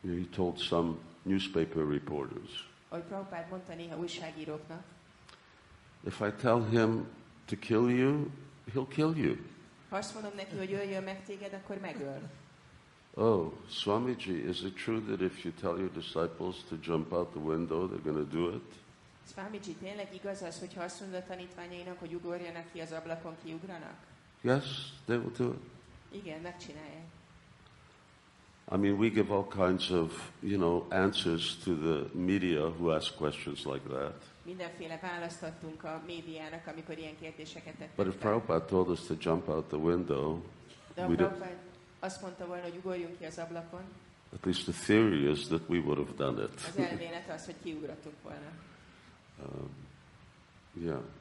He told some newspaper reporters, ahogy Prabhupád mondta néha újságíróknak, if I tell him to kill you, he'll kill you. ha azt mondom neki, hogy öljön meg téged, akkor megöl. Oh, Swamiji, is it true that if you tell your disciples to jump out the window, they're going to do it? Swamiji, tényleg igaz az, hogy ha azt mondod a tanítványainak, hogy ugorjanak ki az ablakon, kiugranak? Yes, they will do it. Igen, megcsinálják. I mean, we give all kinds of, answers to the media who ask questions like that. Mindenféle választ adtunk a médiának, amikor ilyen kérdéseket tettek But if fel. Prabhupada told us to jump out the window, De ha Prabhupád azt mondta volna, hogy ugorjunk ki az ablakon, at least the theory is that we would have done it. az elmélet az, hogy kiugrottunk volna. Yeah.